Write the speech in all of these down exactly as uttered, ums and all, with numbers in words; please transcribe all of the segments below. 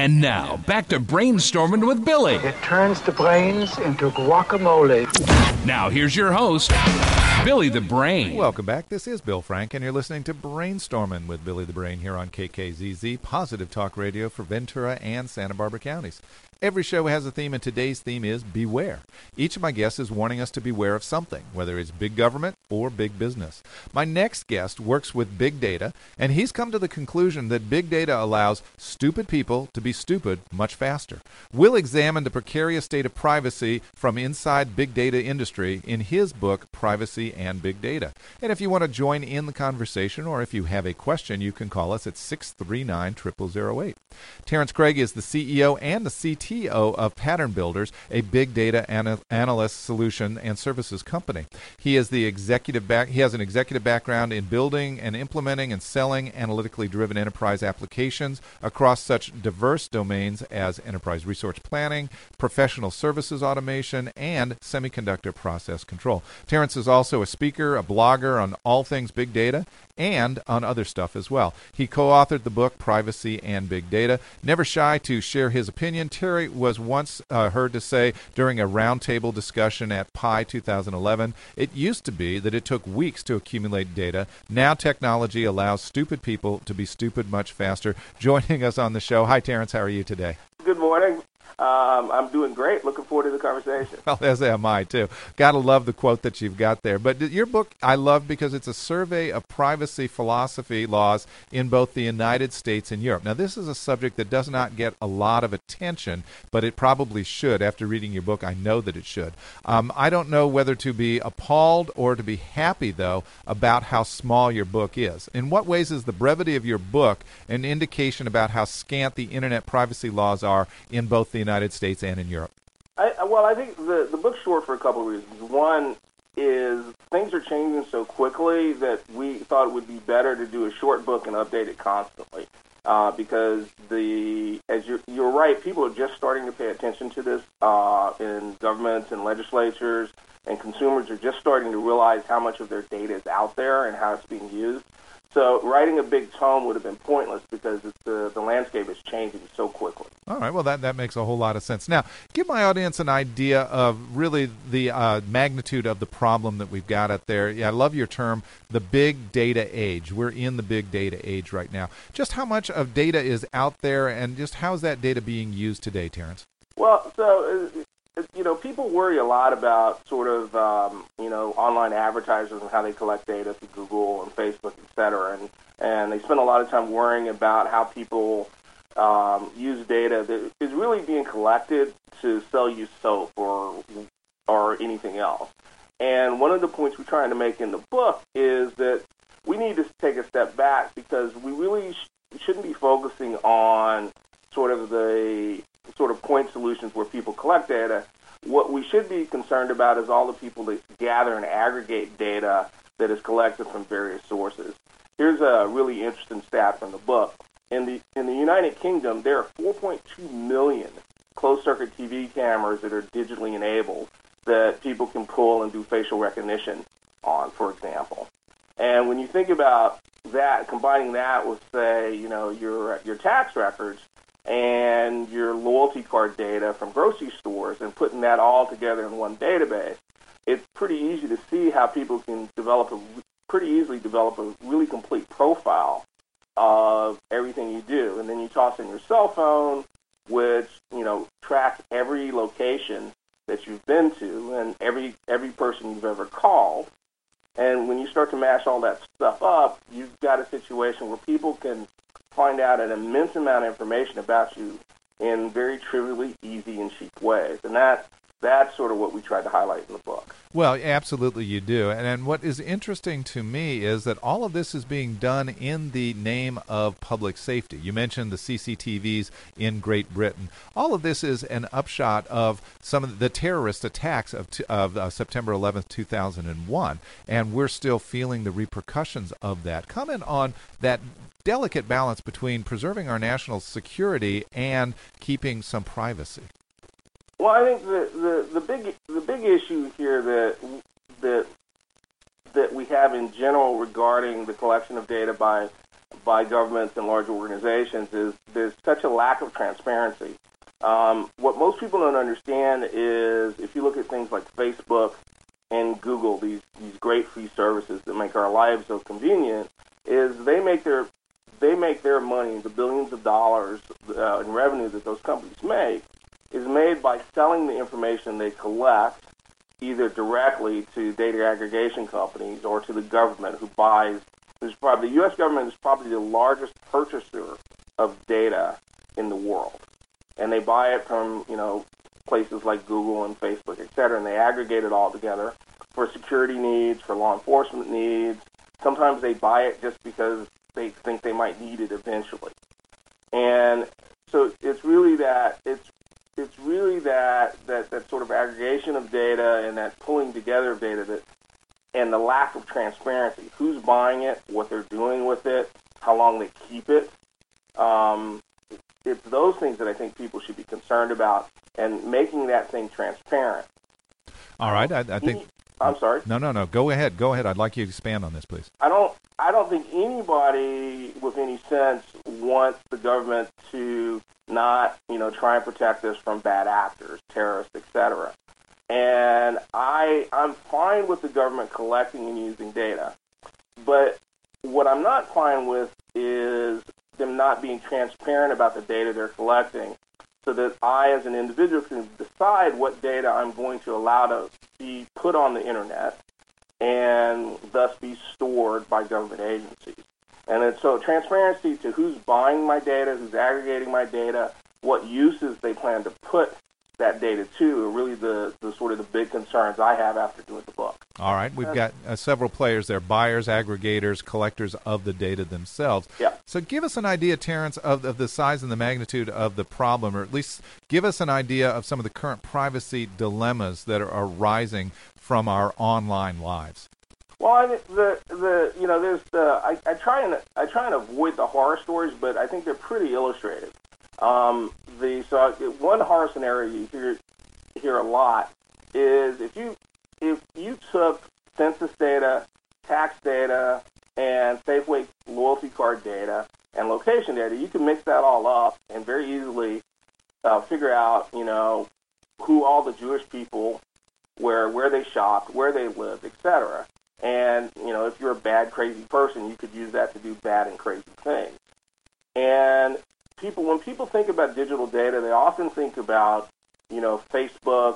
And now, back to Brainstorming with Billy. It turns the brains into guacamole. Now, here's your host, Billy the Brain. Welcome back. This is Bill Frank, and you're listening to Brainstorming with Billy the Brain here on K K Z Z, Positive Talk Radio for Ventura and Santa Barbara counties. Every show has a theme, and today's theme is Beware. Each of my guests is warning us to beware of something, whether it's big government or big business. My next guest works with big data, and he's come to the conclusion that big data allows stupid people to be stupid much faster. We'll examine the precarious state of privacy from inside big data industry in his book, Privacy and Big Data. And if you want to join in the conversation, or if you have a question, you can call us at six three nine, zero zero zero eight. Terrence Craig is the C E O and the C T O of Pattern Builders, a big data ana- analyst solution and services company. He is the executive back. He has an executive background in building and implementing and selling analytically driven enterprise applications across such diverse domains as enterprise resource planning, professional services automation, and semiconductor process control. Terrence is also a speaker, a blogger on all things big data, and on other stuff as well. He co-authored the book Privacy and Big Data. Never shy to share his opinion, Terry was once uh, heard to say during a roundtable discussion at Pi two thousand eleven, it used to be that it took weeks to accumulate data. Now technology allows stupid people to be stupid much faster. Joining us on the show. Hi, Terrence. How are you today? Good morning. Um, I'm doing great. Looking forward to the conversation. Well, as am I, too. Gotta love the quote that you've got there. But your book I love because it's a survey of privacy philosophy laws in both the United States and Europe. Now, this is a subject that does not get a lot of attention, but it probably should. After reading your book, I know that it should. Um, I don't know whether to be appalled or to be happy, though, about how small your book is. In what ways is the brevity of your book an indication about how scant the Internet privacy laws are in both the United States and in Europe? I, well, I think the, the book's short for a couple of reasons. One is things are changing so quickly that we thought it would be better to do a short book and update it constantly. Uh, because the as you're, you're right, people are just starting to pay attention to this uh, in governments and legislatures, and consumers are just starting to realize how much of their data is out there and how it's being used. So writing a big tome would have been pointless because it's the, the landscape is changing so quickly. All right, well, that, that makes a whole lot of sense. Now, give my audience an idea of really the uh, magnitude of the problem that we've got out there. Yeah, I love your term, the big data age. We're in the big data age right now. Just how much of data is out there, and just how is that data being used today, Terrence? Well, so... Uh, You know, people worry a lot about sort of, um, you know, online advertisers and how they collect data through Google and Facebook, et cetera. And, and they spend a lot of time worrying about how people um, use data that is really being collected to sell you soap or, or anything else. And one of the points we're trying to make in the book is that we need to take a step back because we really sh- shouldn't be focusing on sort of the sort of point solutions where people collect data. What we should be concerned about is all the people that gather and aggregate data that is collected from various sources. Here's a really interesting stat from the book. In the in the United Kingdom, there are four point two million closed-circuit T V cameras that are digitally enabled that people can pull and do facial recognition on, for example. And when you think about that, combining that with, say, you know, your your tax records, and your loyalty card data from grocery stores and putting that all together in one database, it's pretty easy to see how people can develop a pretty easily develop a really complete profile of everything you do. And then you toss in your cell phone, which, you know, tracks every location that you've been to and every every person you've ever called. And when you start to mash all that stuff up, you've got a situation where people can find out an immense amount of information about you in very trivially easy and cheap ways. And that that's sort of what we tried to highlight in the book. Well, absolutely you do. And, and what is interesting to me is that all of this is being done in the name of public safety. You mentioned the C C T Vs in Great Britain. All of this is an upshot of some of the terrorist attacks of, of uh, September eleventh, two thousand one, and we're still feeling the repercussions of that. Comment on that delicate balance between preserving our national security and keeping some privacy. Well, I think the, the, the big the big issue here that that that we have in general regarding the collection of data by by governments and large organizations is there's such a lack of transparency. Um, what most people don't understand is if you look at things like Facebook and Google, these, these great free services that make our lives so convenient, is they make their they make their money, the billions of dollars uh, in revenue that those companies make, is made by selling the information they collect either directly to data aggregation companies or to the government who buys. There's probably, the U S government is probably the largest purchaser of data in the world. And they buy it from, you know, places like Google and Facebook, et cetera, and they aggregate it all together for security needs, for law enforcement needs. Sometimes they buy it just because they think they might need it eventually. And so it's really that, it's it's really that, that, that sort of aggregation of data and that pulling together of data that, and the lack of transparency. Who's buying it, what they're doing with it, how long they keep it. Um, it's those things that I think people should be concerned about and making that thing transparent. All right, I, I think... I'm sorry? No, no, no. Go ahead. Go ahead. I'd like you to expand on this, please. I don't I don't think anybody with any sense wants the government to not, you know, try and protect us from bad actors, terrorists, et cetera. And I, I'm fine with the government collecting and using data. But what I'm not fine with is them not being transparent about the data they're collecting so that I, as an individual, can decide what data I'm going to allow to be put on the Internet and thus be stored by government agencies. And it's, so transparency to who's buying my data, who's aggregating my data, what uses they plan to put that data to are really the, the sort of the big concerns I have after doing the book. All right. We've got uh, several players there, buyers, aggregators, collectors of the data themselves. Yeah. So give us an idea, Terrence, of, of the size and the magnitude of the problem, or at least give us an idea of some of the current privacy dilemmas that are arising from our online lives. Well, I think the the you know there's the I, I try and I try and avoid the horror stories, but I think they're pretty illustrative. Um, the so one horror scenario you hear hear a lot is if you if you took census data, tax data, and Safeway loyalty card data and location data, you can mix that all up and very easily uh, figure out you know who all the Jewish people, where where they shopped, where they lived, et cetera. And, you know, if you're a bad, crazy person, you could use that to do bad and crazy things. And people, when people think about digital data, they often think about, you know, Facebook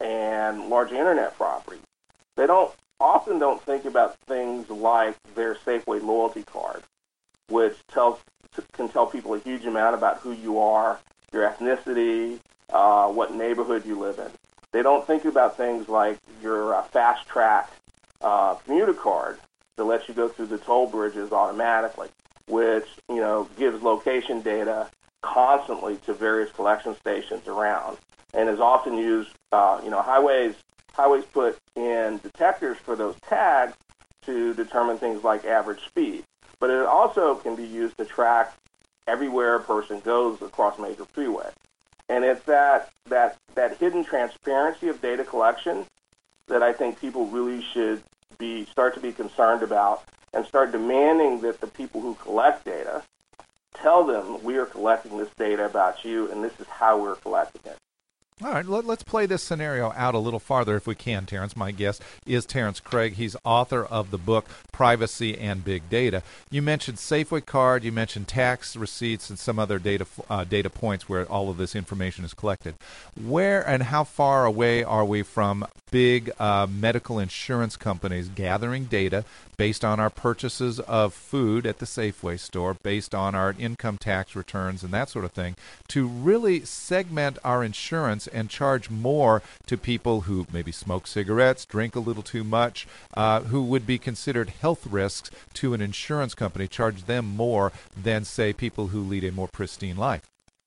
and large internet properties. They don't often don't think about things like their Safeway loyalty card, which tells can tell people a huge amount about who you are, your ethnicity, uh, what neighborhood you live in. They don't think about things like your uh, fast track Uh, commuter card that lets you go through the toll bridges automatically, which, you know, gives location data constantly to various collection stations around and is often used, uh, you know, highways, highways put in detectors for those tags to determine things like average speed. But it also can be used to track everywhere a person goes across major freeways. And it's that, that, that hidden transparency of data collection that I think people really should be start to be concerned about and start demanding that the people who collect data tell them we are collecting this data about you and this is how we're collecting it. All right, let, let's play this scenario out a little farther if we can, Terrence. My guest is Terrence Craig. He's author of the book Privacy and Big Data. You mentioned Safeway card, you mentioned tax receipts and some other data uh, data points where all of this information is collected. Where and how far away are we from big uh, medical insurance companies gathering data based on our purchases of food at the Safeway store, based on our income tax returns and that sort of thing, to really segment our insurance and charge more to people who maybe smoke cigarettes, drink a little too much, uh, who would be considered health risks to an insurance company, charge them more than, say, people who lead a more pristine life?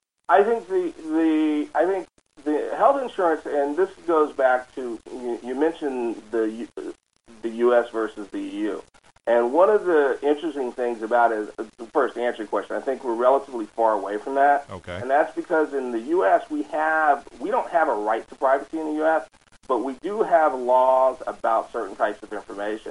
I think the, the I think the health insurance, and this goes back to, you, you mentioned the the U S versus the E U. And one of the interesting things about it is, first, to answer your question, I think we're relatively far away from that. Okay. And that's because in the U S we have, we don't have a right to privacy in the U S, but we do have laws about certain types of information.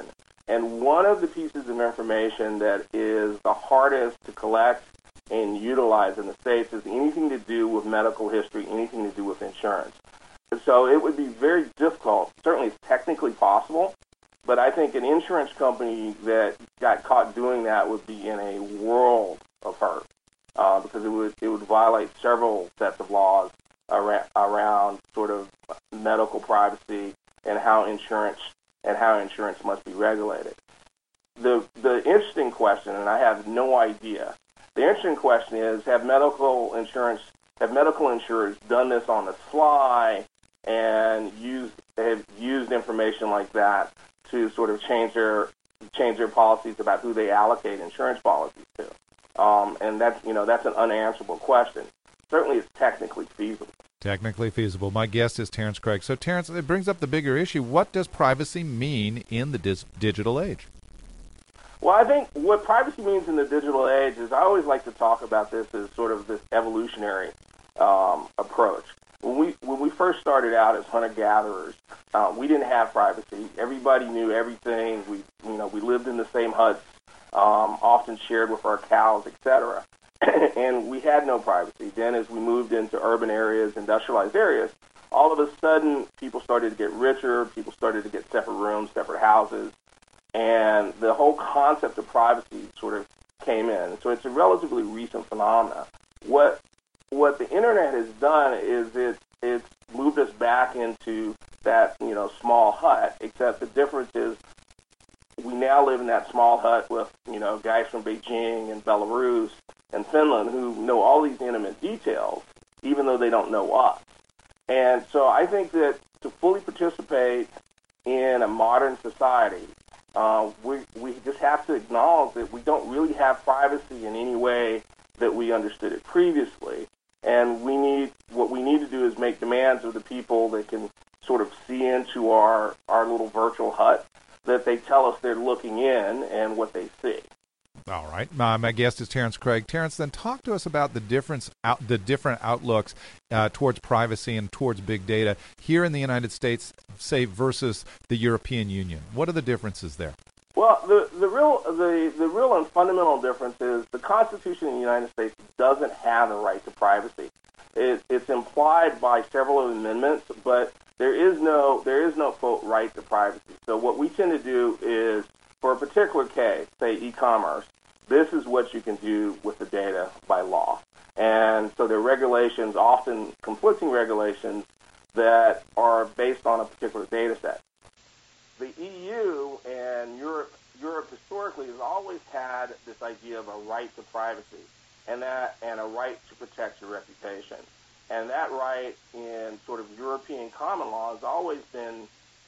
And one of the pieces of information that is the hardest to collect and utilize in the States is anything to do with medical history, anything to do with insurance. And so it would be very difficult. Certainly it's technically possible, but I think an insurance company that got caught doing that would be in a world of hurt uh, because it would it would violate several sets of laws around, around sort of medical privacy and how insurance and how insurance must be regulated. The the interesting question, and I have no idea, the interesting question is, have medical insurance, have medical insurers done this on the fly and used have used information like that to sort of change their change their policies about who they allocate insurance policies to? Um, and that's you know that's an unanswerable question. Certainly, it's technically feasible. Technically feasible. My guest is Terrence Craig. So, Terrence, it brings up the bigger issue. What does privacy mean in the dis- digital age? Well, I think what privacy means in the digital age is I always like to talk about this as sort of this evolutionary um, approach. When we when we first started out as hunter-gatherers, uh, we didn't have privacy. Everybody knew everything. We you know we lived in the same huts, um, often shared with our cows, et cetera. And we had no privacy. Then as we moved into urban areas, industrialized areas, all of a sudden people started to get richer, people started to get separate rooms, separate houses, and the whole concept of privacy sort of came in. So it's a relatively recent phenomenon. What what the internet has done is it it's moved us back into that, you know, small hut, except the difference is we now live in that small hut with, you know, guys from Beijing and Belarus and Finland who know all these intimate details, even though they don't know us. And so I think that to fully participate in a modern society, uh, we we just have to acknowledge that we don't really have privacy in any way that we understood it previously. And we need what we need to do is make demands of the people that can sort of see into our, our little virtual hut, that they tell us they're looking in and what they see. All right. My, my guest is Terrence Craig. Terrence, then talk to us about the difference, out, the different outlooks uh, towards privacy and towards big data here in the United States, say, versus the European Union. What are the differences there? Well, the, the real the, the real and fundamental difference is the Constitution in the United States doesn't have a right to privacy. It, it's implied by several amendments, but there is no there is no quote right to privacy. So what we tend to do is, for a particular case, say e-commerce, this is what you can do with the data by law. And so there are regulations, often conflicting regulations, that are based on a particular data set. The E U and Europe, Europe historically has always had this idea of a right to privacy and that and a right to protect your reputation. And that right in sort of European common law has always been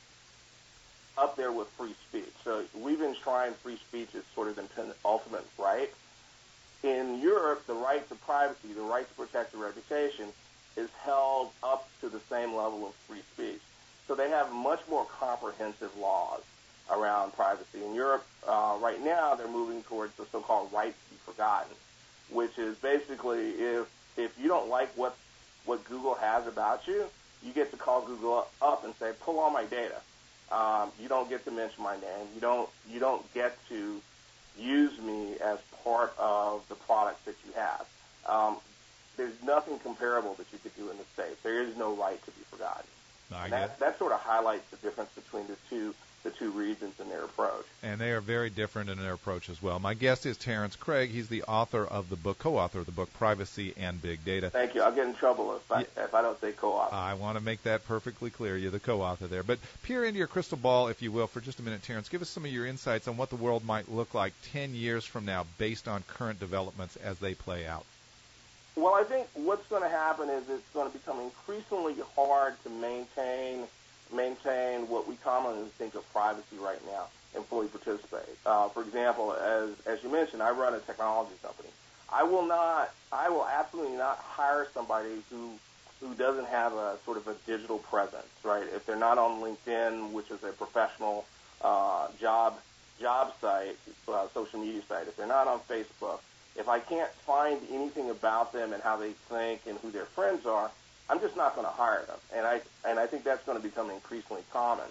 up there with free speech. So we've enshrined free speech as sort of the ultimate right. In Europe, the right to privacy, the right to protect your reputation, is held up to the same level of free speech. So they have much more comprehensive laws around privacy. In Europe, uh, right now, they're moving towards the so-called right to be forgotten, which is basically if if you don't like what what Google has about you, you get to call Google up and say, pull all my data. Um, you don't get to mention my name. You don't you don't get to use me as part of the product that you have. Um, there's nothing comparable that you could do in the States. There is no right to be forgotten. I And that, that sort of highlights the difference between the two the two regions in their approach. And they are very different in their approach as well. My guest is Terrence Craig. He's the author of the book, co-author of the book, Privacy and Big Data. Thank you. I'll get in trouble if I, yeah. if I don't say co-author. I want to make that perfectly clear. You're the co-author there. But peer into your crystal ball, if you will, for just a minute, Terrence. Give us some of your insights on what the world might look like ten years from now based on current developments as they play out. Well, I think what's going to happen is it's going to become increasingly hard to maintain maintain what we commonly think of privacy right now and fully participate. Uh, for example, as as you mentioned, I run a technology company. I will not, I will absolutely not hire somebody who who doesn't have a sort of a digital presence, right? If they're not on LinkedIn, which is a professional uh, job job site, uh, social media site, if they're not on Facebook, if I can't find anything about them and how they think and who their friends are, I'm just not going to hire them. And I and I think that's going to become increasingly common.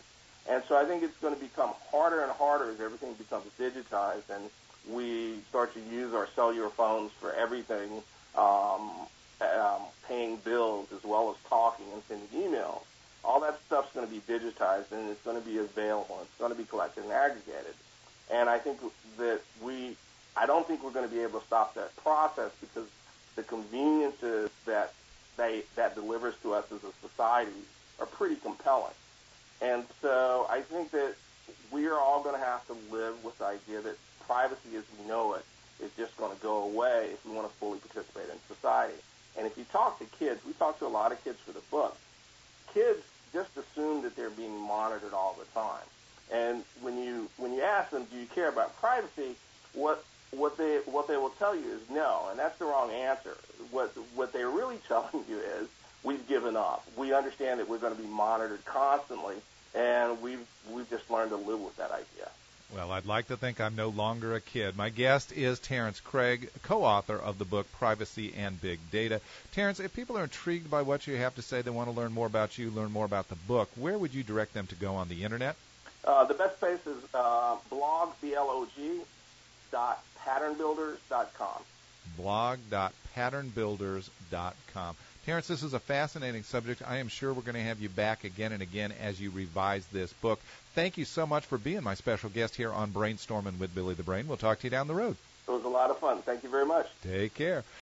And so I think it's going to become harder and harder as everything becomes digitized and we start to use our cellular phones for everything, um, um, paying bills as well as talking and sending emails. All that stuff's going to be digitized, and it's going to be available. It's going to be collected and aggregated. And I think that we, I don't think we're going to be able to stop that process because the conveniences that they that delivers to us as a society are pretty compelling. And so I think that we are all going to have to live with the idea that privacy as we know it is just going to go away if we want to fully participate in society. And if you talk to kids, we talk to a lot of kids for the book, kids just assume that they're being monitored all the time. And when you when you ask them, do you care about privacy, what what they what they will tell you is no, and that's the wrong answer. What what they're really telling you is we've given up. We understand that we're going to be monitored constantly, and we've we've just learned to live with that idea. Well, I'd like to think I'm no longer a kid. My guest is Terrence Craig, co-author of the book Privacy and Big Data. Terrence, if people are intrigued by what you have to say, they want to learn more about you, learn more about the book, where would you direct them to go on the Internet? Uh, the best place is uh, blog, B L O G, dot pattern builders dot com. blog dot pattern builders dot com. Terrence, this is a fascinating subject. I am sure we're going to have you back again and again as you revise this book. Thank you so much for being my special guest here on Brainstorming with Billy the Brain. We'll talk to you down the road. It was a lot of fun. Thank you very much. Take care.